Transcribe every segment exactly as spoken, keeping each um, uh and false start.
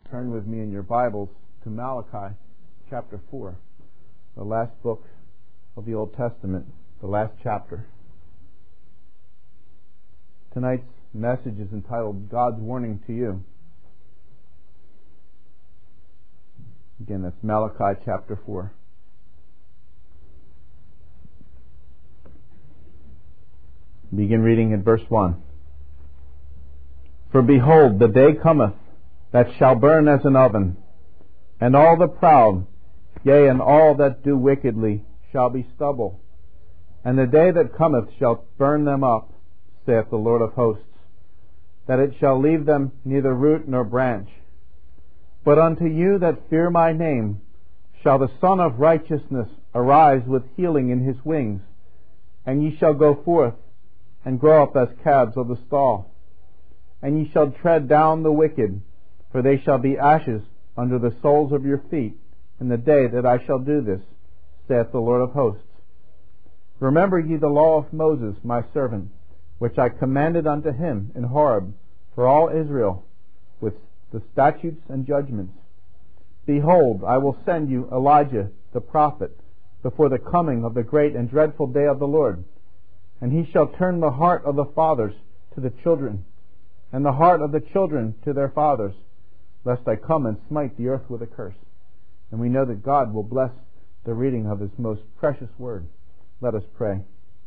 turn with me in your Bibles to Malachi chapter four, the last book of the Old Testament, the last chapter. Tonight's message is entitled God's Warning to You. Again, that's Malachi chapter four. Begin reading at verse one. For behold, the day cometh that shall burn as an oven, and all the proud, yea, and all that do wickedly, shall be stubble. And the day that cometh shall burn them up, saith the Lord of hosts, that it shall leave them neither root nor branch. But unto you that fear my name shall the Son of Righteousness arise with healing in his wings, and ye shall go forth and grow up as calves of the stall. And ye shall tread down the wicked, for they shall be ashes under the soles of your feet in the day that I shall do this, saith the Lord of hosts. Remember ye the law of Moses my servant, which I commanded unto him in Horeb for all Israel, with the statutes and judgments. Behold, I will send you Elijah the prophet before the coming of the great and dreadful day of the Lord. And he shall turn the heart of the fathers to the children, and the heart of the children to their fathers, lest I come and smite the earth with a curse. And we know that God will bless the reading of his most precious word. Let us pray.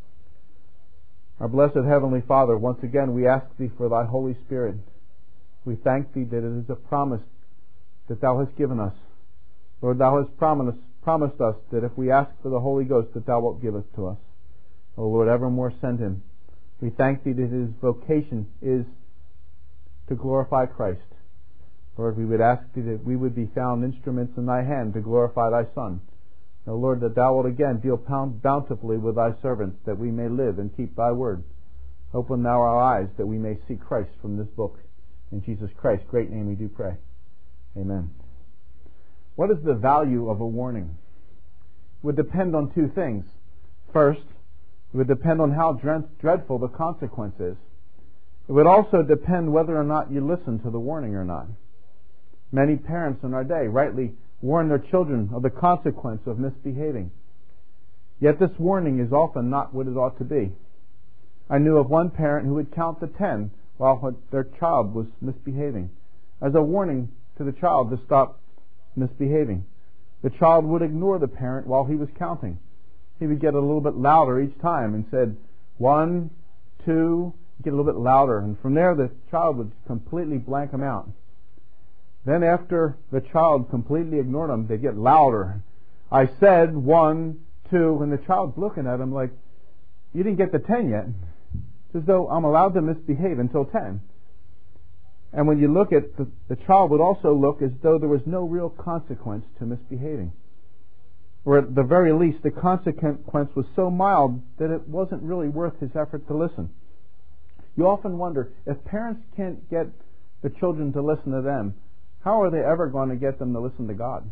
Our blessed Heavenly Father, once again we ask thee for thy Holy Spirit. We thank thee that it is a promise that thou hast given us. Lord, thou hast promised, promised us that if we ask for the Holy Ghost, that thou wilt give it to us. O Lord, evermore send him. We thank thee that his vocation is to glorify Christ. Lord, we would ask thee that we would be found instruments in thy hand to glorify thy Son. O Lord, that thou wilt again deal bountifully with thy servants, that we may live and keep thy word. Open thou our eyes, that we may see Christ from this book. In Jesus Christ's great name we do pray. Amen. What is the value of a warning? It would depend on two things. First, it would depend on how dreadful the consequence is. It would also depend whether or not you listen to the warning or not. Many parents in our day rightly warn their children of the consequence of misbehaving. Yet this warning is often not what it ought to be. I knew of one parent who would count to ten while their child was misbehaving, as a warning to the child to stop misbehaving. The child would ignore the parent while he was counting. He would get a little bit louder each time and said, one, two, get a little bit louder. And from there, the child would completely blank him out. Then after the child completely ignored him, they'd get louder. I said one, two, and the child's looking at him like, you didn't get to ten yet. It's as though I'm allowed to misbehave until ten. And when you look at the, the child would also look as though there was no real consequence to misbehaving. Or at the very least, the consequence was so mild that it wasn't really worth his effort to listen. You often wonder, if parents can't get the children to listen to them, how are they ever going to get them to listen to God?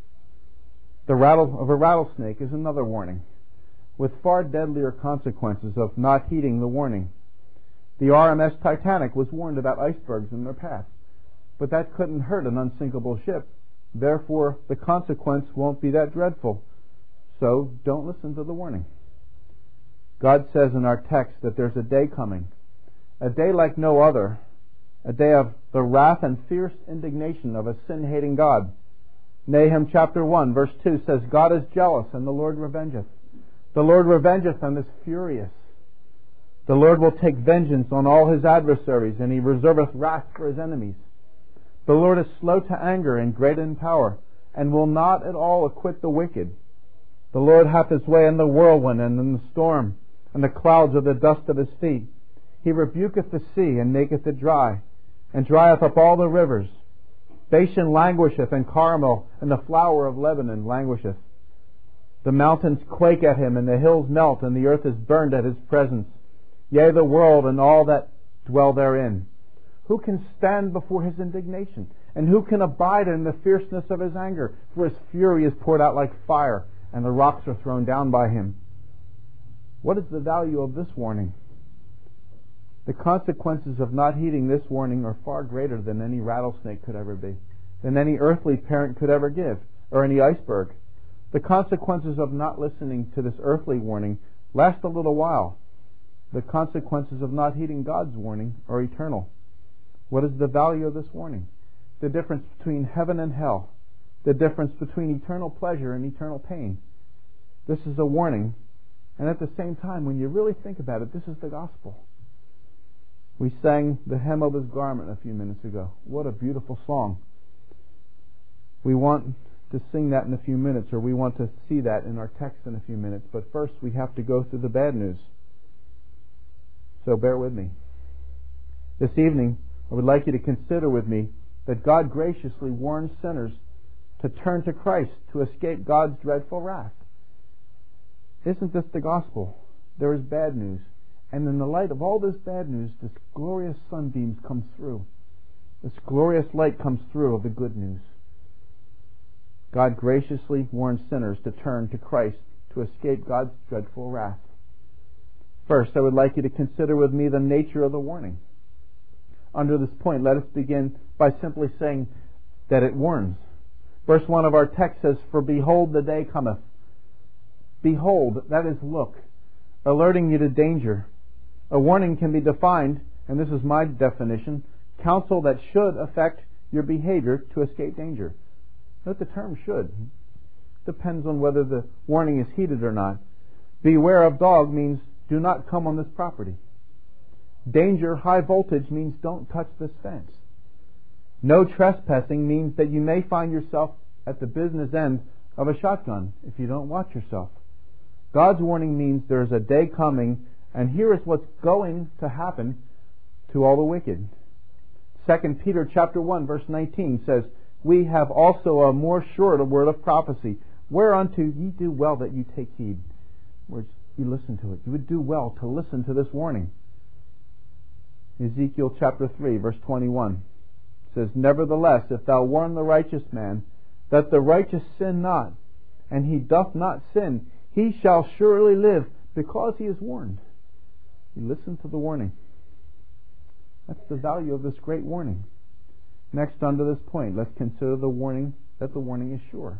The rattle of a rattlesnake is another warning, with far deadlier consequences of not heeding the warning. The R M S Titanic was warned about icebergs in their path, but that couldn't hurt an unsinkable ship. Therefore, the consequence won't be that dreadful. So, don't listen to the warning. God says in our text that there's a day coming, a day like no other, a day of the wrath and fierce indignation of a sin-hating God. Nahum chapter one verse two says, God is jealous and the Lord revengeth. The Lord revengeth and is furious. The Lord will take vengeance on all his adversaries, and he reserveth wrath for his enemies. The Lord is slow to anger and great in power, and will not at all acquit the wicked. The Lord hath his way in the whirlwind and in the storm, and the clouds are the dust of his feet. He rebuketh the sea, and maketh it dry, and drieth up all the rivers. Bashan languisheth, and Carmel, and the flower of Lebanon languisheth. The mountains quake at him, and the hills melt, and the earth is burned at his presence. Yea, the world and all that dwell therein. Who can stand before his indignation? And who can abide in the fierceness of his anger? For his fury is poured out like fire, and the rocks are thrown down by him. What is the value of this warning? The consequences of not heeding this warning are far greater than any rattlesnake could ever be. than any earthly parent could ever give, or any iceberg. The consequences of not listening to this earthly warning last a little while. The consequences of not heeding God's warning are eternal. What is the value of this warning? The difference between heaven and hell. The difference between eternal pleasure and eternal pain. This is a warning, and at the same time, when you really think about it, this is the gospel. We sang the hem of his garment a few minutes ago. What a beautiful song. We want to sing that in a few minutes, or we want to see that in our text in a few minutes, but first we have to go through the bad news. So bear with me. This evening, I would like you to consider with me that God graciously warns sinners to turn to Christ to escape God's dreadful wrath. Isn't this the gospel? There is bad news. And in the light of all this bad news, this glorious sunbeams come through. This glorious light comes through of the good news. God graciously warns sinners to turn to Christ to escape God's dreadful wrath. First, I would like you to consider with me the nature of the warning. Under this point, let us begin by simply saying that it warns. Verse one of our text says, "For behold, the day cometh." Behold, that is look, alerting you to danger. A warning can be defined, and this is my definition, counsel that should affect your behavior to escape danger. Note the term should. Depends on whether the warning is heeded or not. Beware of dog means do not come on this property. Danger, high voltage, means don't touch this fence. No trespassing means that you may find yourself at the business end of a shotgun if you don't watch yourself. God's warning means there is a day coming, and here is what's going to happen to all the wicked. Second Peter chapter one verse nineteen says, "We have also a more sure word of prophecy, whereunto ye do well that you take heed." Words, you listen to it. You would do well to listen to this warning. Ezekiel chapter three verse twenty-one says, "Nevertheless, if thou warn the righteous man, that the righteous sin not, and he doth not sin, he shall surely live, because he is warned." You listen to the warning. That's the value of this great warning. Next, under this point, let's consider the warning, that the warning is sure.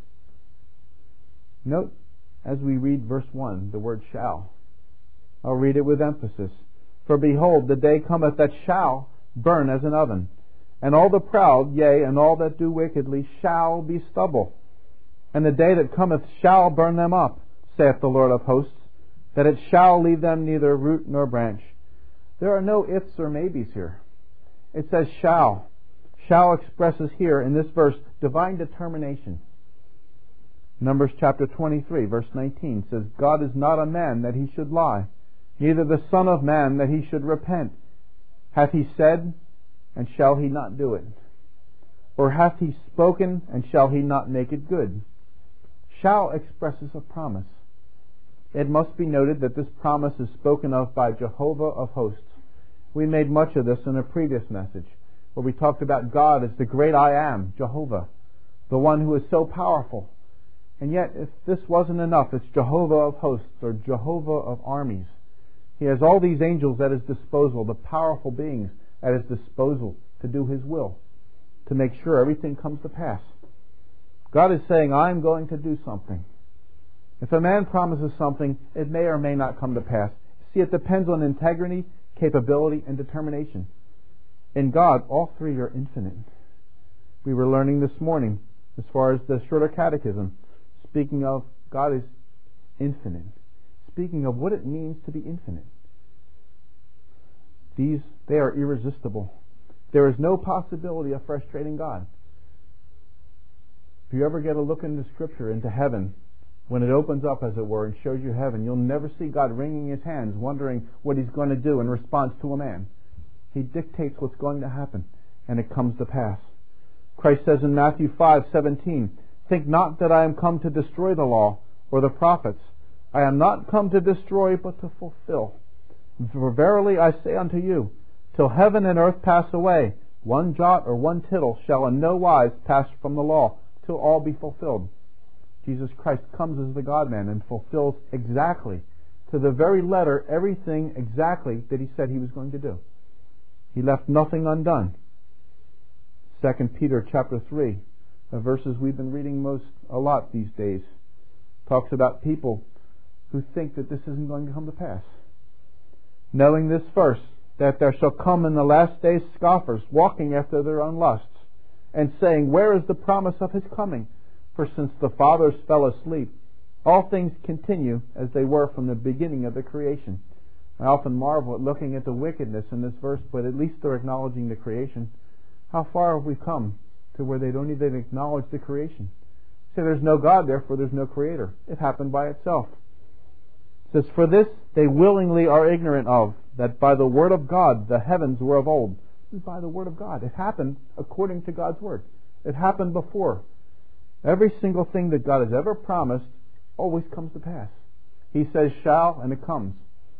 Note, as we read verse one, the word shall. I'll read it with emphasis. "For behold, the day cometh that shall burn as an oven, and all the proud, yea, and all that do wickedly, shall be stubble. And the day that cometh shall burn them up, saith the Lord of hosts, that it shall leave them neither root nor branch." There are no ifs or maybes here. It says shall. Shall expresses here in this verse divine determination. Numbers chapter twenty-three verse nineteen says, "God is not a man that he should lie, neither the Son of Man that he should repent. Hath he said, and shall he not do it? Or hath he spoken, and shall he not make it good?" Shall expresses a promise. It must be noted that this promise is spoken of by Jehovah of hosts. We made much of this in a previous message, where we talked about God as the great I am, Jehovah, the one who is so powerful. And yet, if this wasn't enough, it's Jehovah of hosts, or Jehovah of armies. He has all these angels at his disposal, the powerful beings at his disposal to do his will, to make sure everything comes to pass. God is saying, I'm going to do something. If a man promises something, it may or may not come to pass. See, it depends on integrity, capability, and determination. In God, all three are infinite. We were learning this morning, as far as the Shorter Catechism, speaking of God is infinite. Speaking of what it means to be infinite. These, they are irresistible. There is no possibility of frustrating God. If you ever get a look into Scripture, into heaven, when it opens up, as it were, and shows you heaven, you'll never see God wringing his hands, wondering what he's going to do in response to a man. He dictates what's going to happen, and it comes to pass. Christ says in Matthew five seventeen, "Think not that I am come to destroy the law or the prophets. I am not come to destroy, but to fulfill. For verily I say unto you, till heaven and earth pass away, one jot or one tittle shall in no wise pass from the law, till all be fulfilled." Jesus Christ comes as the God-man and fulfills exactly, to the very letter, everything exactly that he said he was going to do. He left nothing undone. Second Peter chapter three, the verses we've been reading most a lot these days, talks about people who think that this isn't going to come to pass. Knowing this first, that there shall come in the last days scoffers, walking after their own lusts, and saying, Where is the promise of his coming? For since the fathers fell asleep, all things continue as they were from the beginning of the creation. I often marvel at looking at the wickedness in this verse, but at least they're acknowledging the creation. How far have we come to where they don't even acknowledge the creation? Say there's no God, therefore there's no creator. It happened by itself. It says, For this they willingly are ignorant of, that by the word of God the heavens were of old. This is by the word of God. It happened according to God's word. It happened before. Every single thing that God has ever promised always comes to pass. He says shall, and it comes.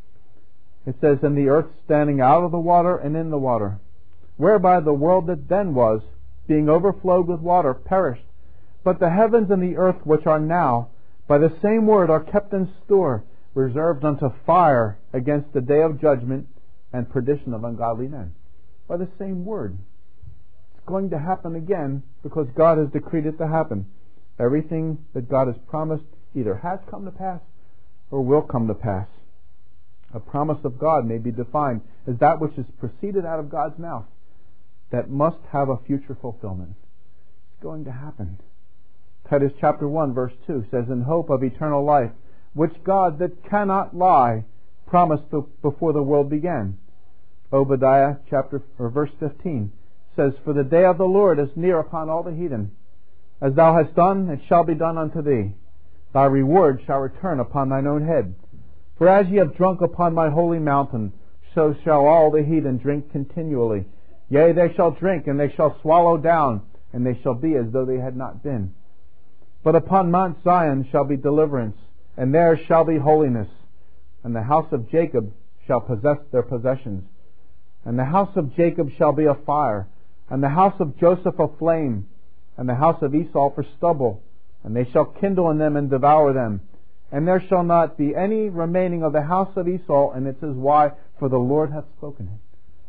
It says, And the earth standing out of the water and in the water, whereby the world that then was, being overflowed with water, perished. But the heavens and the earth which are now, by the same word are kept in store, reserved unto fire against the day of judgment and perdition of ungodly men. By the same word. It's going to happen again because God has decreed it to happen. Everything that God has promised either has come to pass or will come to pass. A promise of God may be defined as that which is proceeded out of God's mouth that must have a future fulfillment. It's going to happen. Titus chapter one verse two says, In hope of eternal life, which God that cannot lie promised before the world began. Obadiah chapter or verse fifteen says, For the day of the Lord is near upon all the heathen. As thou hast done, it shall be done unto thee. Thy reward shall return upon thine own head. For as ye have drunk upon my holy mountain, so shall all the heathen drink continually. Yea, they shall drink, and they shall swallow down, and they shall be as though they had not been. But upon Mount Zion shall be deliverance, and there shall be holiness. And the house of Jacob shall possess their possessions. And the house of Jacob shall be a fire, and the house of Joseph a flame, and the house of Esau for stubble. And they shall kindle in them and devour them. And there shall not be any remaining of the house of Esau. And it says, Why? For the Lord hath spoken it.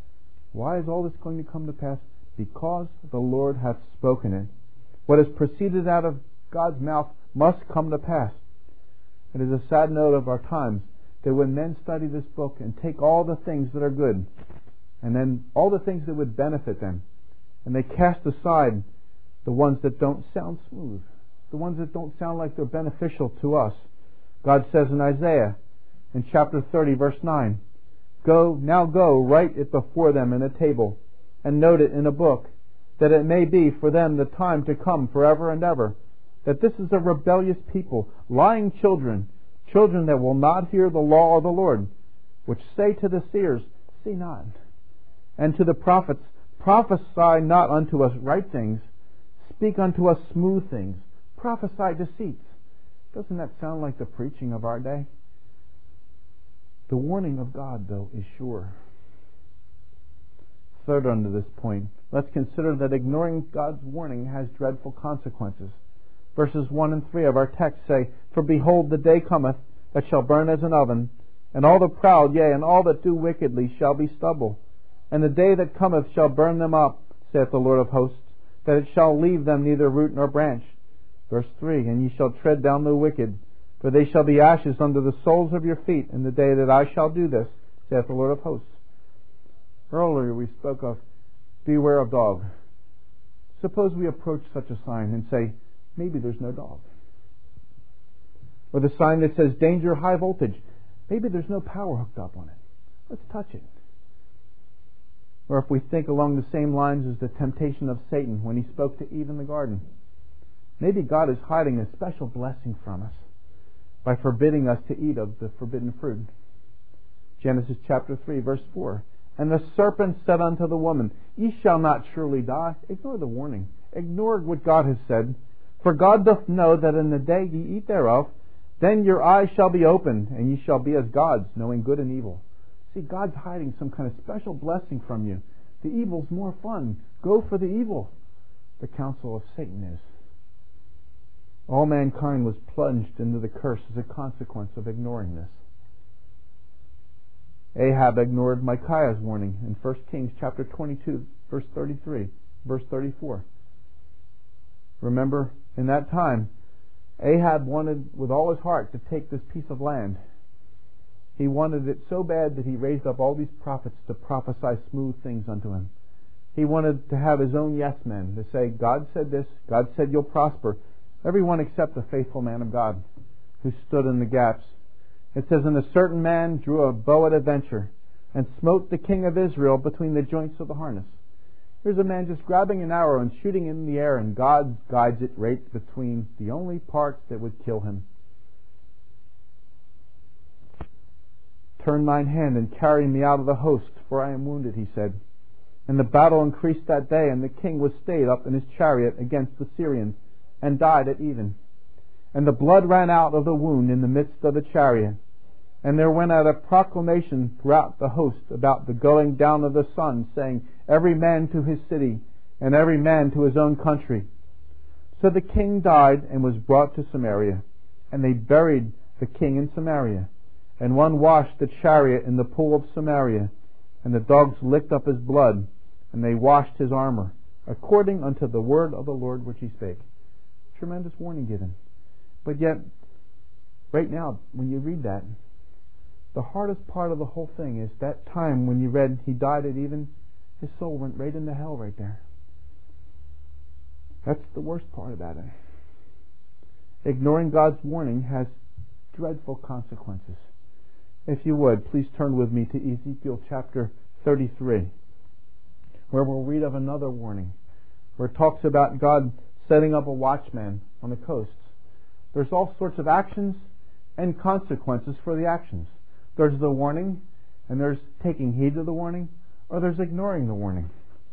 Why is all this going to come to pass? Because the Lord hath spoken it. What has proceeded out of God's mouth must come to pass. It is a sad note of our times that when men study this book and take all the things that are good, and then all the things that would benefit them, and they cast aside the ones that don't sound smooth, the ones that don't sound like they're beneficial to us. God says in Isaiah, in chapter thirty, verse nine, Go, now go, write it before them in a table, and note it in a book, that it may be for them the time to come forever and ever, that this is a rebellious people, lying children, children that will not hear the law of the Lord, which say to the seers, See not, and to the prophets, Prophesy not unto us right things, speak unto us smooth things, prophesy deceits. Doesn't that sound like the preaching of our day? The warning of God, though, is sure. Third, under this point, let's consider that ignoring God's warning has dreadful consequences. Verses one and three of our text say, For behold, the day cometh that shall burn as an oven, and all the proud, yea, and all that do wickedly shall be stubble. And the day that cometh shall burn them up, saith the Lord of hosts, that it shall leave them neither root nor branch. Verse three, And ye shall tread down the wicked, for they shall be ashes under the soles of your feet in the day that I shall do this, saith the Lord of hosts. Earlier we spoke of, Beware of dog. Suppose we approach such a sign and say, Maybe there's no dog. Or the sign that says, Danger, high voltage. Maybe there's no power hooked up on it. Let's touch it. Or if we think along the same lines as the temptation of Satan when he spoke to Eve in the garden, maybe God is hiding a special blessing from us by forbidding us to eat of the forbidden fruit. Genesis chapter three, verse four. And the serpent said unto the woman, Ye shall not surely die. Ignore the warning. Ignore what God has said. For God doth know that in the day ye eat thereof, then your eyes shall be opened, and ye shall be as gods, knowing good and evil. See, God's hiding some kind of special blessing from you. The evil's more fun. Go for the evil. The counsel of Satan is. All mankind was plunged into the curse as a consequence of ignoring this. Ahab ignored Micaiah's warning in First Kings chapter twenty-two, verse thirty-three. verse thirty-four. Remember, in that time, Ahab wanted with all his heart to take this piece of land. He wanted it so bad that he raised up all these prophets to prophesy smooth things unto him. He wanted to have his own yes men to say, God said this, God said you'll prosper. Everyone except the faithful man of God who stood in the gaps. It says, and a certain man drew a bow at a venture and smote the king of Israel between the joints of the harness. Here's a man just grabbing an arrow and shooting it in the air, and God guides it right between the only parts that would kill him. Turn thine hand and carry me out of the host, for I am wounded, he said. And the battle increased that day, and the king was stayed up in his chariot against the Syrians, and died at even. And the blood ran out of the wound in the midst of the chariot. And there went out a proclamation throughout the host about the going down of the sun, saying, every man to his city, and every man to his own country. So the king died and was brought to Samaria. And they buried the king in Samaria. And one washed the chariot in the pool of Samaria. And the dogs licked up his blood, and they washed his armor, according unto the word of the Lord which he spake. Tremendous warning given. But yet, right now, when you read that, the hardest part of the whole thing is that time when you read he died at even, his soul went right into hell right there. That's the worst part about it. Ignoring God's warning has dreadful consequences. If you would, please turn with me to Ezekiel chapter thirty-three, where we'll read of another warning, where it talks about God setting up a watchman on the coasts. There's all sorts of actions and consequences for the actions. There's the warning, and there's taking heed to the warning, or there's ignoring the warning.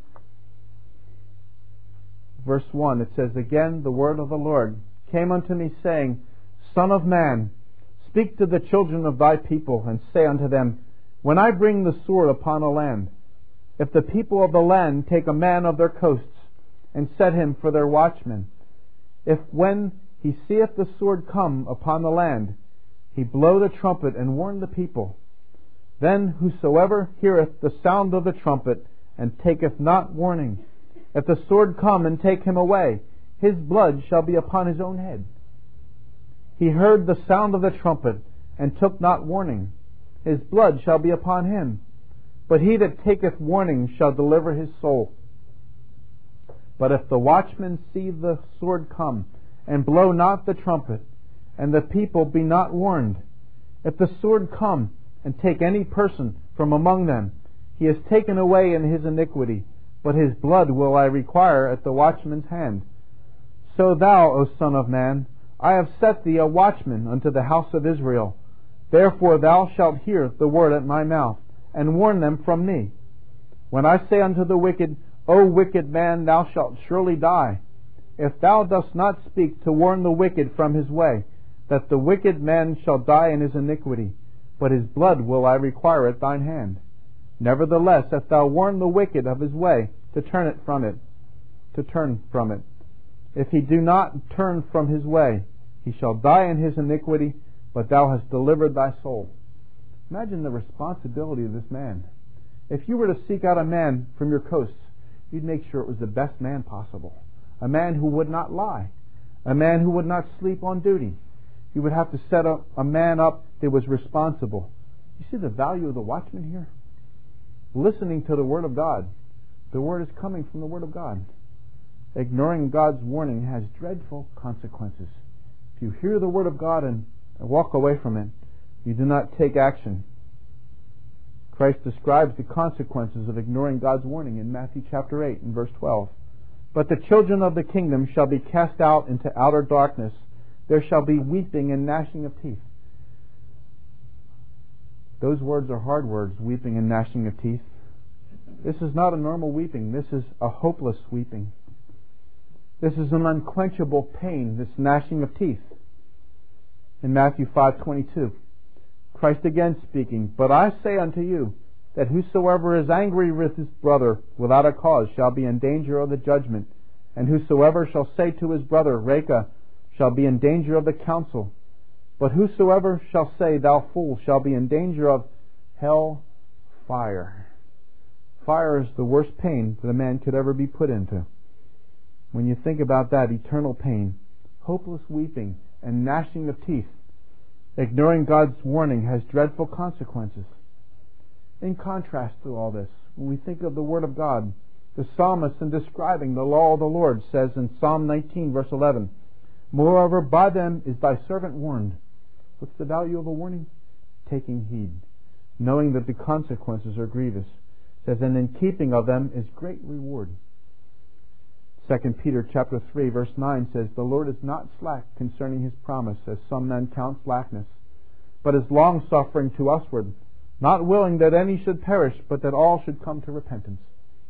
Verse one, it says, again the word of the Lord came unto me, saying, Son of man, speak to the children of thy people, and say unto them, when I bring the sword upon a land, if the people of the land take a man of their coasts, and set him for their watchman, if when he seeth the sword come upon the land, he blow the trumpet and warn the people, then whosoever heareth the sound of the trumpet, and taketh not warning, if the sword come and take him away, his blood shall be upon his own head. He heard the sound of the trumpet, and took not warning, his blood shall be upon him. But he that taketh warning shall deliver his soul. But if the watchman see the sword come, and blow not the trumpet, and the people be not warned, if the sword come and take any person from among them, he is taken away in his iniquity, but his blood will I require at the watchman's hand. So thou, O son of man, I have set thee a watchman unto the house of Israel. Therefore thou shalt hear the word at my mouth, and warn them from me. When I say unto the wicked, O wicked man, thou shalt surely die, if thou dost not speak to warn the wicked from his way, that the wicked man shall die in his iniquity, but his blood will I require at thine hand. Nevertheless, if thou warn the wicked of his way, to turn it from it, to turn from it, if he do not turn from his way, he shall die in his iniquity, but thou hast delivered thy soul. Imagine the responsibility of this man. If you were to seek out a man from your coasts, you'd make sure it was the best man possible. A man who would not lie. A man who would not sleep on duty. You would have to set a, a man up that was responsible. You see the value of the watchman here? Listening to the Word of God. The Word is coming from the Word of God. Ignoring God's warning has dreadful consequences. If you hear the Word of God and walk away from it, you do not take action. Christ describes the consequences of ignoring God's warning in Matthew chapter eight and verse twelve. But the children of the kingdom shall be cast out into outer darkness. There shall be weeping and gnashing of teeth. Those words are hard words, weeping and gnashing of teeth. This is not a normal weeping. This is a hopeless weeping. This is an unquenchable pain, this gnashing of teeth. In Matthew five twenty-two, Christ again speaking, But I say unto you, that whosoever is angry with his brother without a cause shall be in danger of the judgment, and whosoever shall say to his brother, Reka, shall be in danger of the council. But whosoever shall say, Thou fool, shall be in danger of hell fire. Fire is the worst pain that a man could ever be put into. When you think about that, eternal pain, hopeless weeping, and gnashing of teeth, ignoring God's warning has dreadful consequences. In contrast to all this, when we think of the Word of God, the psalmist, in describing the law of the Lord, says in Psalm nineteen, verse eleven, "Moreover, by them is thy servant warned." What's the value of a warning? Taking heed, knowing that the consequences are grievous. It says, "And in keeping of them is great reward." Second Peter chapter three, verse nine says, "The Lord is not slack concerning His promise, as some men count slackness, but is long-suffering to usward, not willing that any should perish, but that all should come to repentance."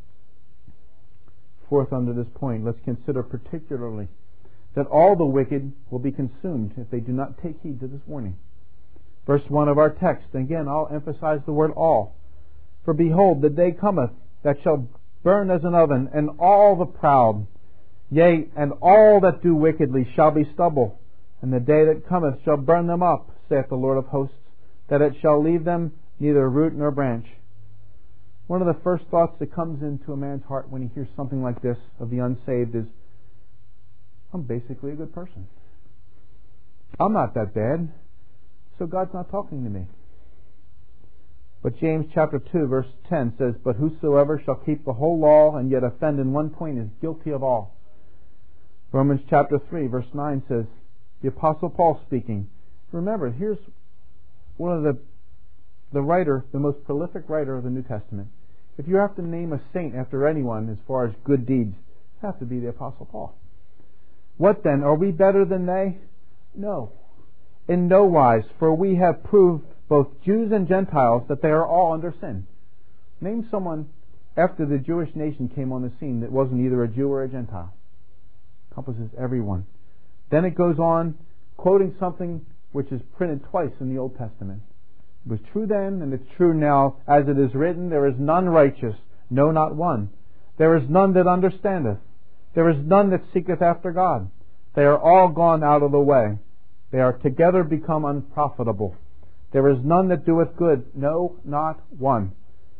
Fourth, under this point, let's consider particularly that all the wicked will be consumed if they do not take heed to this warning. Verse one of our text, again I'll emphasize the word all. "For behold, the day cometh that shall burn as an oven, and all the proud, yea, and all that do wickedly shall be stubble. And the day that cometh shall burn them up, saith the Lord of hosts, that it shall leave them neither root nor branch." One of the first thoughts that comes into a man's heart when he hears something like this of the unsaved is, I'm basically a good person. I'm not that bad, so God's not talking to me. But James chapter two, verse ten says, "But whosoever shall keep the whole law and yet offend in one point is guilty of all." Romans chapter three, verse nine says, the Apostle Paul speaking. Remember, here's one of the the writer, the most prolific writer of the New Testament. If you have to name a saint after anyone as far as good deeds, it has to be the Apostle Paul. "What then? Are we better than they? No, in no wise, for we have proved, both Jews and Gentiles, that they are all under sin." Name someone after the Jewish nation came on the scene that wasn't either a Jew or a Gentile. Encompasses everyone. Then it goes on, quoting something which is printed twice in the Old Testament. "It was true then, and it's true now, as it is written, there is none righteous, no, not one. There is none that understandeth. There is none that seeketh after God. They are all gone out of the way. They are together become unprofitable. There is none that doeth good, no, not one."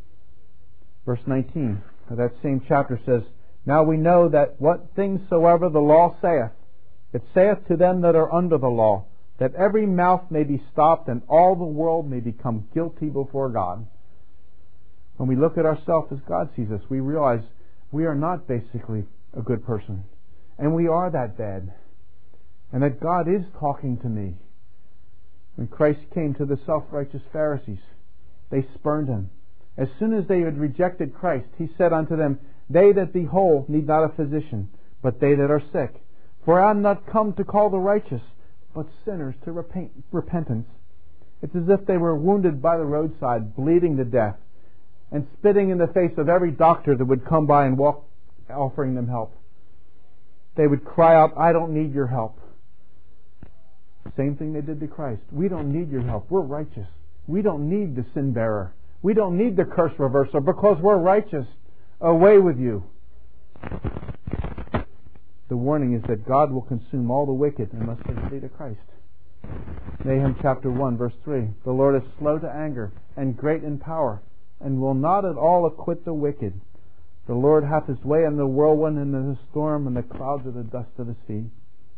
Verse nineteen of that same chapter says, "Now we know that what things soever the law saith, it saith to them that are under the law, that every mouth may be stopped, and all the world may become guilty before God." When we look at ourselves as God sees us, we realize we are not basically a good person, and we are that bad, and that God is talking to me. When Christ came to the self-righteous Pharisees, they spurned Him. As soon as they had rejected Christ, He said unto them, "They that be whole need not a physician, but they that are sick. For I am not come to call the righteous, but sinners to repent, repentance." It's as if they were wounded by the roadside, bleeding to death, and spitting in the face of every doctor that would come by and walk, offering them help. They would cry out, "I don't need your help." Same thing they did to Christ. "We don't need your help. We're righteous. We don't need the sin bearer. We don't need the curse reverser because we're righteous. Away with you." The warning is that God will consume all the wicked unless they flee to Christ. Nahum chapter one, verse three. "The Lord is slow to anger and great in power, and will not at all acquit the wicked. The Lord hath His way in the whirlwind and in the storm, and the clouds are the dust of His feet."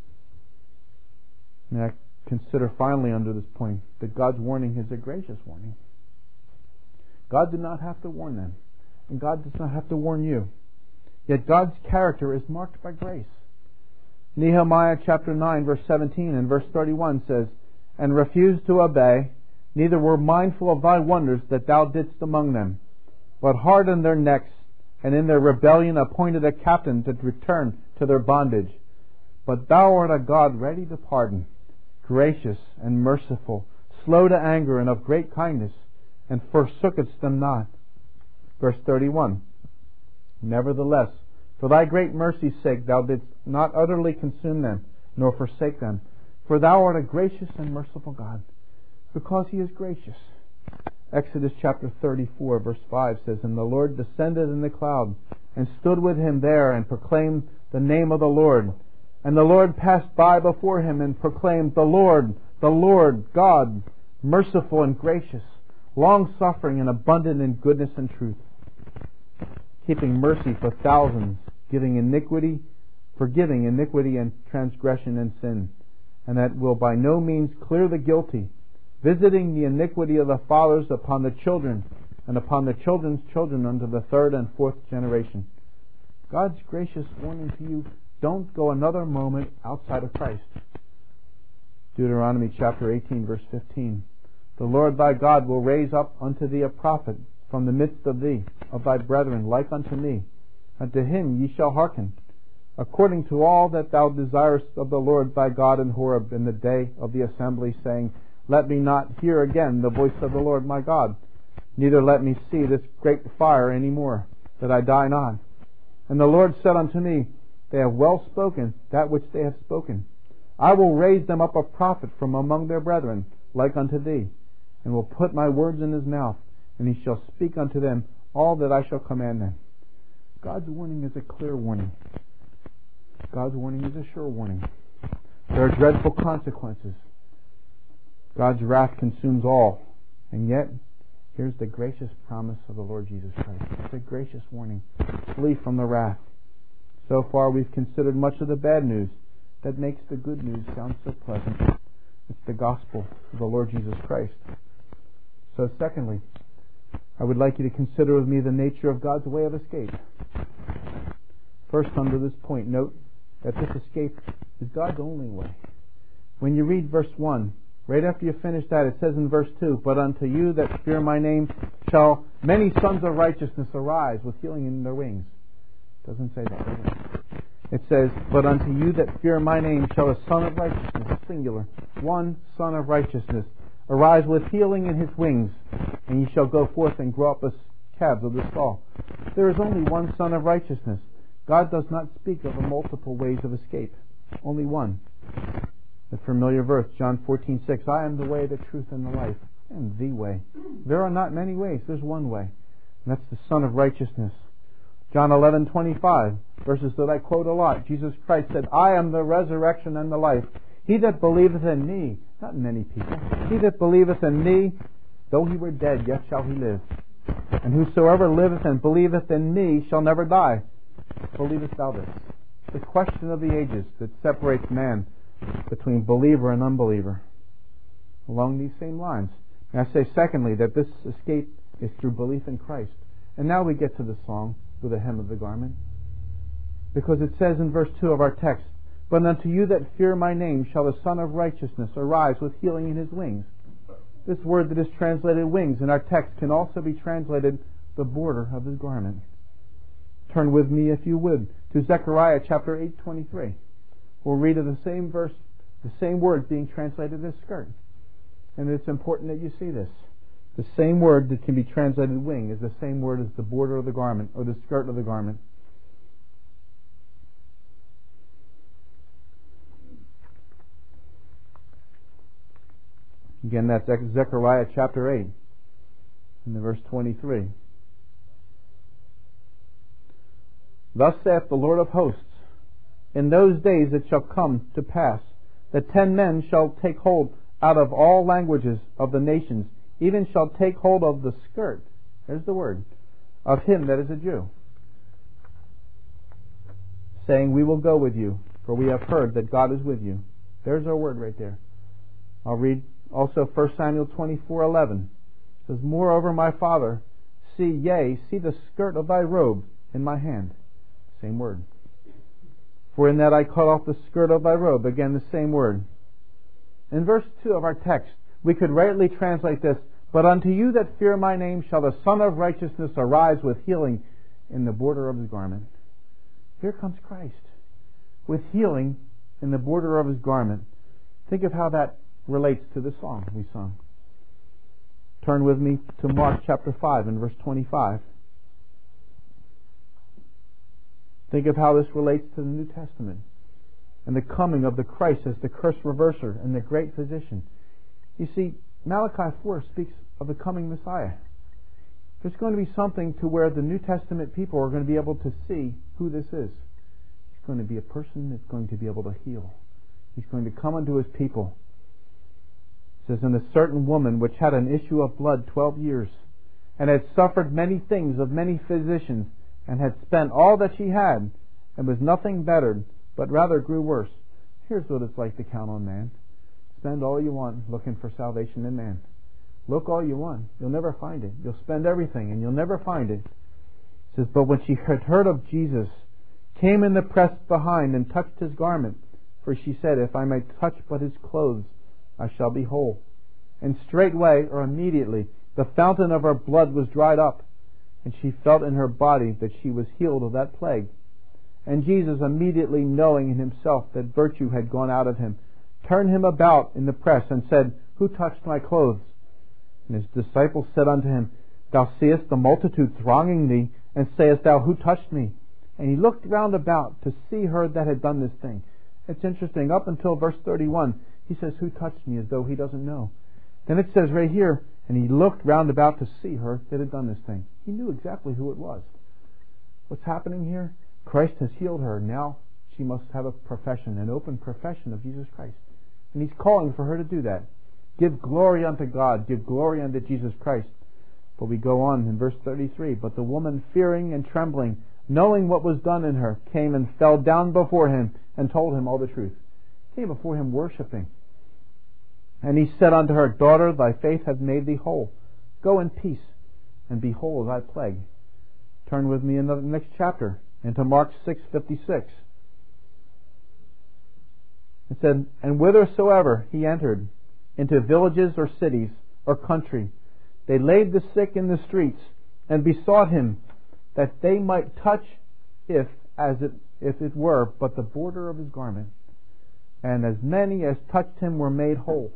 May I consider finally under this point that God's warning is a gracious warning. God did not have to warn them, and God does not have to warn you. Yet God's character is marked by grace. Nehemiah chapter nine, verse seventeen and verse thirty-one says, "And refused to obey, neither were mindful of thy wonders that thou didst among them, but hardened their necks, and in their rebellion appointed a captain to return to their bondage. But thou art a God ready to pardon, gracious and merciful, slow to anger, and of great kindness, and forsookest them not." Verse thirty-one, "Nevertheless, for thy great mercy's sake, thou didst not utterly consume them, nor forsake them. For thou art a gracious and merciful God," because He is gracious. Exodus chapter thirty-four, verse five says, "And the Lord descended in the cloud, and stood with him there, and proclaimed the name of the Lord. And the Lord passed by before him, and proclaimed, The Lord, the Lord, God, merciful and gracious, long-suffering and abundant in goodness and truth." keeping mercy for thousands, giving iniquity, forgiving iniquity and transgression and sin, and that will by no means clear the guilty, visiting the iniquity of the fathers upon the children, and upon the children's children unto the third and fourth generation. God's gracious warning to you, don't go another moment outside of Christ. Deuteronomy chapter eighteen, verse fifteen. The Lord thy God will raise up unto thee a prophet from the midst of thee, of thy brethren, like unto me. Unto him ye shall hearken, according to all that thou desirest of the Lord thy God in Horeb in the day of the assembly, saying, Let me not hear again the voice of the Lord my God, neither let me see this great fire any more, that I die not. And the Lord said unto me, They have well spoken that which they have spoken. I will raise them up a prophet from among their brethren, like unto thee, and will put my words in his mouth, and he shall speak unto them all that I shall command them. God's warning is a clear warning. God's warning is a sure warning. There are dreadful consequences. God's wrath consumes all. And yet, here's the gracious promise of the Lord Jesus Christ. It's a gracious warning. Flee from the wrath. So far we've considered much of the bad news that makes the good news sound so pleasant. It's the gospel of the Lord Jesus Christ. So secondly, I would like you to consider with me the nature of God's way of escape. First, under this point, note that this escape is God's only way. When you read verse one, right after you finish that, it says in verse two, But unto you that fear my name shall many sons of righteousness arise with healing in their wings. It doesn't say that, does it? It says, But unto you that fear my name shall a son of righteousness, singular, one son of righteousness, arise with healing in his wings, and ye shall go forth and grow up as calves of the stall. There is only one son of righteousness. God does not speak of a multiple ways of escape. Only one. The familiar verse, John fourteen six, I am the way, the truth, and the life. I am the way. There are not many ways. There's one way. And that's the Son of Righteousness. John eleven twenty-five, verses that I quote a lot. Jesus Christ said, I am the resurrection and the life. He that believeth in me, not many people, he that believeth in me, though he were dead, yet shall he live. And whosoever liveth and believeth in me shall never die. Believest thou this? The question of the ages that separates man between believer and unbeliever. Along these same lines. And I say secondly that this escape is through belief in Christ. And now we get to the song with the hem of the garment. Because it says in verse two of our text, But unto you that fear my name shall the Son of Righteousness arise with healing in his wings. This word that is translated wings in our text can also be translated the border of his garment. Turn with me, if you would, to Zechariah chapter eight twenty-three. We'll read of the same verse, the same word being translated as skirt. And it's important that you see this. The same word that can be translated wing is the same word as the border of the garment or the skirt of the garment. Again, that's Zechariah chapter eight, in the verse twenty-three. Thus saith the Lord of hosts, In those days it shall come to pass that ten men shall take hold out of all languages of the nations, even shall take hold of the skirt, there's the word, of him that is a Jew, saying, We will go with you, for we have heard that God is with you. There's our word right there. I'll read also First Samuel twenty-four eleven. It says, Moreover, my father, see, yea, see the skirt of thy robe in my hand. Same word. For in that I cut off the skirt of thy robe. Again, the same word. In verse two of our text, we could rightly translate this, But unto you that fear my name shall the Son of Righteousness arise with healing in the border of his garment. Here comes Christ, with healing in the border of his garment. Think of how that relates to the song we sung. Turn with me to Mark chapter five and verse twenty-five. Think of how this relates to the New Testament and the coming of the Christ as the curse reverser and the great physician. You see, Malachi four speaks of the coming Messiah. There's going to be something to where the New Testament people are going to be able to see who this is. He's going to be a person that's going to be able to heal. He's going to come unto his people. It says, And a certain woman which had an issue of blood twelve years, and had suffered many things of many physicians, and had spent all that she had, and was nothing bettered, but rather grew worse. Here's what it's like to count on man. Spend all you want looking for salvation in man. Look all you want. You'll never find it. You'll spend everything, and you'll never find it. It says, but when she had heard of Jesus, came in the press behind, and touched his garment. For she said, if I may touch but his clothes, I shall be whole. And straightway, or immediately, the fountain of her blood was dried up, and she felt in her body that she was healed of that plague. And Jesus, immediately knowing in himself that virtue had gone out of him, turned him about in the press, and said, who touched my clothes? And his disciples said unto him, thou seest the multitude thronging thee, and sayest thou, who touched me? And he looked round about to see her that had done this thing. It's interesting, up until verse thirty-one, he says, who touched me, as though he doesn't know. Then it says right here, and he looked round about to see her that had done this thing. He knew exactly who it was. What's happening here? Christ has healed her. Now she must have a profession, an open profession of Jesus Christ. And he's calling for her to do that. Give glory unto God. Give glory unto Jesus Christ. But we go on in verse thirty-three. But the woman, fearing and trembling, knowing what was done in her, came and fell down before him, and told him all the truth. Came before him worshiping. And he said unto her, daughter, thy faith hath made thee whole. Go in peace, and be whole of thy plague. Turn with me in the next chapter, into Mark six fifty-six. It said, and whithersoever he entered, into villages or cities or country, they laid the sick in the streets, and besought him that they might touch, if as it if it were but the border of his garment. And as many as touched him were made whole.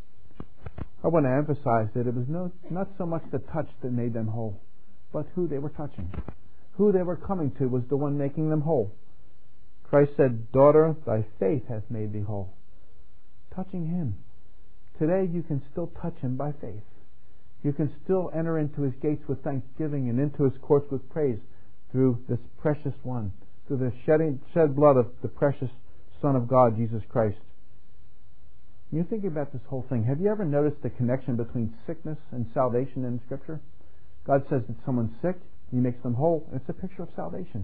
I want to emphasize that it was no, not so much the touch that made them whole, but who they were touching. Who they were coming to was the one making them whole. Christ said, daughter, thy faith hath made thee whole. Touching him. Today you can still touch him by faith. You can still enter into his gates with thanksgiving and into his courts with praise through this precious one, through the shedding, shed blood of the precious Son of God, Jesus Christ. When you think about this whole thing, have you ever noticed the connection between sickness and salvation in Scripture? God says that someone's sick, and he makes them whole. It's a picture of salvation.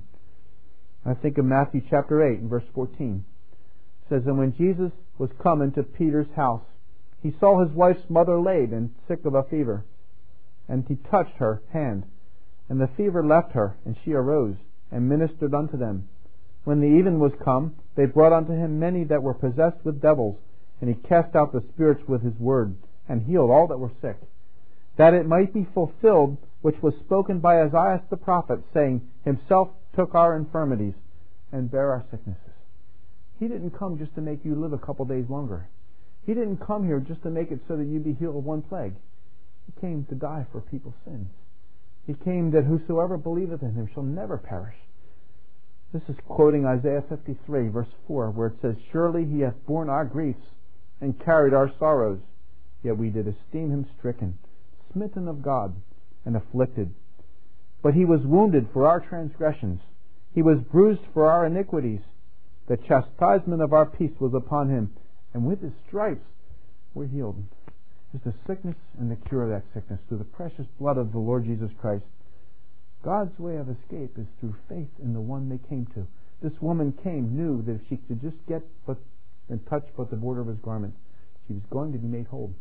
I think of Matthew chapter eight and verse fourteen. It says, and when Jesus was come into Peter's house, he saw his wife's mother laid and sick of a fever. And he touched her hand, and the fever left her, and she arose, and ministered unto them. When the even was come, they brought unto him many that were possessed with devils, and he cast out the spirits with his word, and healed all that were sick, that it might be fulfilled which was spoken by Isaiah the prophet, saying, himself took our infirmities, and bare our sicknesses. He didn't come just to make you live a couple days longer. He didn't come here just to make it so that you'd be healed of one plague. He came to die for people's sins. He came that whosoever believeth in him shall never perish. This is quoting Isaiah fifty-three, verse four, where it says, surely he hath borne our griefs, and carried our sorrows. Yet we did esteem him stricken, smitten of God, and afflicted. But he was wounded for our transgressions. He was bruised for our iniquities. The chastisement of our peace was upon him, and with his stripes we're healed. It's the sickness and the cure of that sickness through the precious blood of the Lord Jesus Christ. God's way of escape is through faith in the one they came to. This woman came, knew that if she could just get but and touch but the border of his garment, she was going to be made whole.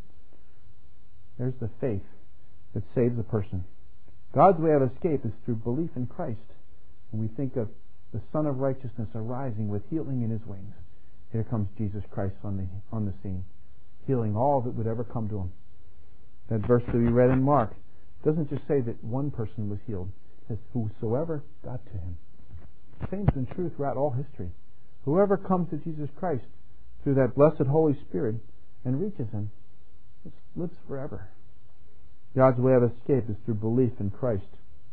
There's the faith that saves a person. God's way of escape is through belief in Christ. When we think of the Son of Righteousness arising with healing in his wings, here comes Jesus Christ on the on the scene, healing all that would ever come to him. That verse that we read in Mark doesn't just say that one person was healed. It says, whosoever got to him. Same is true throughout all history. Whoever comes to Jesus Christ through that blessed Holy Spirit and reaches him lives forever. God's way of escape is through belief in Christ.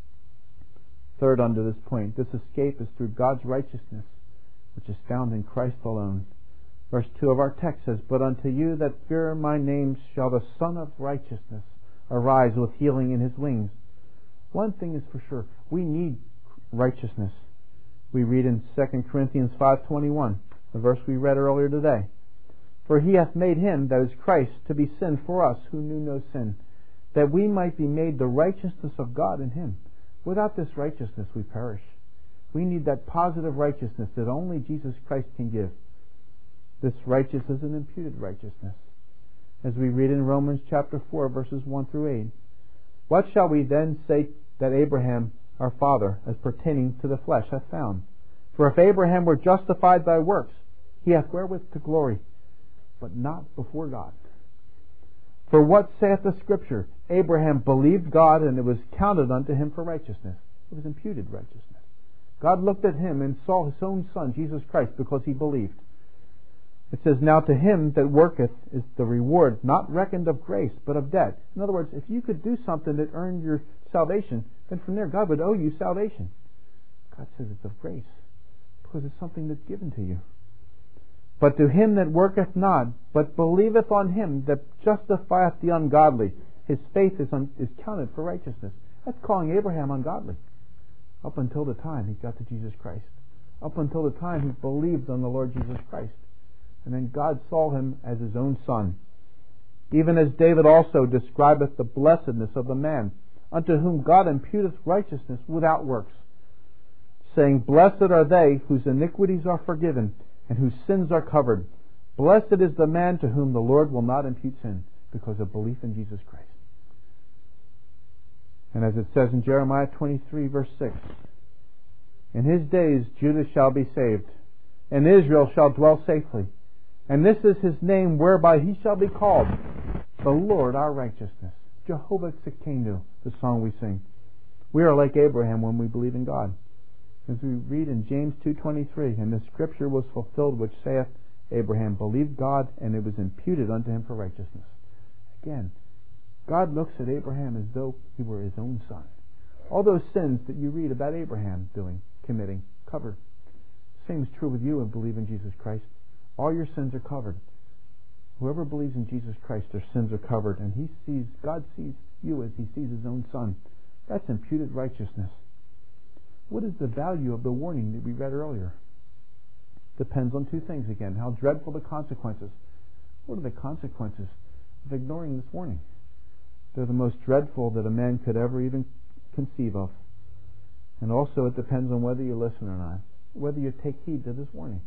Third, under this point, this escape is through God's righteousness, which is found in Christ alone. Verse two of our text says, but unto you that fear my name shall the Son of Righteousness arise with healing in his wings. One thing is for sure, we need righteousness. We read in Second Corinthians five twenty-one, the verse we read earlier today. For he hath made him, that is Christ, to be sin for us who knew no sin, that we might be made the righteousness of God in him. Without this righteousness, we perish. We need that positive righteousness that only Jesus Christ can give. This righteousness is an imputed righteousness. As we read in Romans chapter four, verses one through eight, what shall we then say that Abraham, our father, as pertaining to the flesh, hath found? For if Abraham were justified by works, he hath wherewith to glory, but not before God. For what saith the Scripture? Abraham believed God, and it was counted unto him for righteousness. It was imputed righteousness. God looked at him and saw his own Son, Jesus Christ, because he believed. It says, now to him that worketh is the reward not reckoned of grace, but of debt. In other words, if you could do something that earned your salvation, then from there God would owe you salvation. God says it's of grace, because it's something that's given to you. But to him that worketh not, but believeth on him that justifieth the ungodly, his faith is, un- is counted for righteousness. That's calling Abraham ungodly. Up until the time he got to Jesus Christ. Up until the time he believed on the Lord Jesus Christ. And then God saw him as his own Son. Even as David also describeth the blessedness of the man, unto whom God imputeth righteousness without works, saying, blessed are they whose iniquities are forgiven, and whose sins are covered. Blessed is the man to whom the Lord will not impute sin, because of belief in Jesus Christ. And as it says in Jeremiah twenty-three, verse six, in his days Judah shall be saved, and Israel shall dwell safely. And this is his name whereby he shall be called, the Lord our righteousness. Jehovah Tsidkenu, the song we sing. We are like Abraham when we believe in God. As we read in James two twenty-three, and the scripture was fulfilled which saith, Abraham believed God, and it was imputed unto him for righteousness. Again, God looks at Abraham as though he were his own son. All those sins that you read about Abraham doing, committing, covered. Same is true with you and believe in Jesus Christ. All your sins are covered. Whoever believes in Jesus Christ, their sins are covered, and he sees, God sees you as he sees his own son. That's imputed righteousness. What is the value of the warning that we read earlier? Depends on two things again. How dreadful the consequences. What are the consequences of ignoring this warning? They're the most dreadful that a man could ever even conceive of. And also it depends on whether you listen or not, whether you take heed to this warning.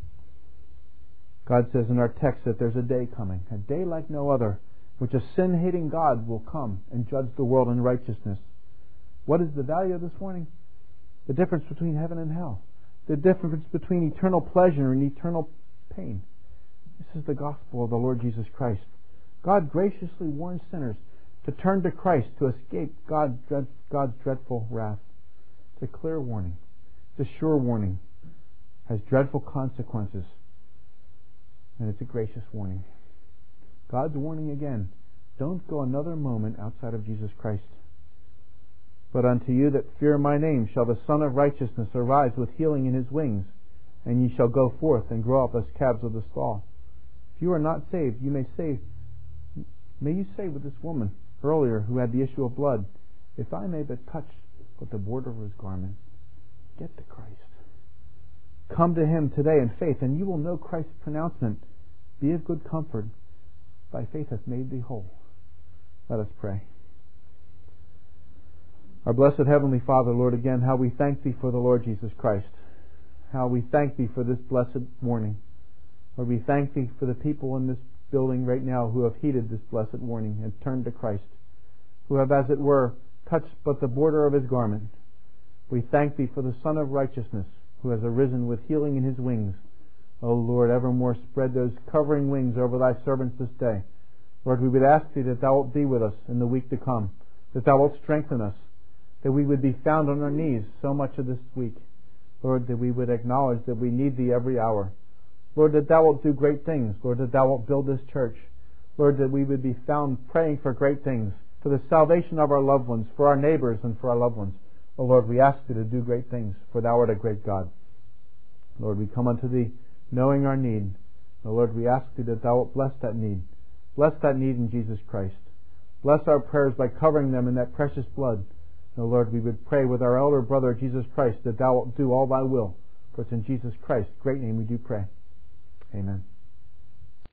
God says in our text that there's a day coming, a day like no other, which a sin-hating God will come and judge the world in righteousness. What is the value of this warning? The difference between heaven and hell. The difference between eternal pleasure and eternal pain. This is the gospel of the Lord Jesus Christ. God graciously warns sinners to turn to Christ to escape God, God's dreadful wrath. It's a clear warning. It's a sure warning. It has dreadful consequences. And it's a gracious warning. God's warning again. Don't go another moment outside of Jesus Christ. But unto you that fear my name shall the Son of Righteousness arise with healing in his wings, and ye shall go forth and grow up as calves of the stall. If you are not saved, you may say, may you say with this woman earlier who had the issue of blood, if I may but touch with the border of his garment, get to Christ. Come to him today in faith, and you will know Christ's pronouncement. Be of good comfort. Thy faith hath made thee whole. Let us pray. Our blessed Heavenly Father, Lord, again, how we thank Thee for the Lord Jesus Christ. How we thank Thee for this blessed morning. Lord, we thank Thee for the people in this building right now who have heeded this blessed warning and turned to Christ, who have, as it were, touched but the border of His garment. We thank Thee for the Son of Righteousness, who has arisen with healing in His wings. O Lord, evermore spread those covering wings over Thy servants this day. Lord, we would ask Thee that Thou wilt be with us in the week to come, that Thou wilt strengthen us, that we would be found on our knees so much of this week. Lord, that we would acknowledge that we need Thee every hour. Lord, that Thou wilt do great things. Lord, that Thou wilt build this church. Lord, that we would be found praying for great things, for the salvation of our loved ones, for our neighbors and for our loved ones. O Lord, we ask Thee to do great things, for Thou art a great God. Lord, we come unto Thee knowing our need. O Lord, we ask Thee that Thou wilt bless that need. Bless that need in Jesus Christ. Bless our prayers by covering them in that precious blood. O Lord, we would pray with our elder brother Jesus Christ that Thou wilt do all Thy will. For it's in Jesus Christ's great name we do pray. Amen.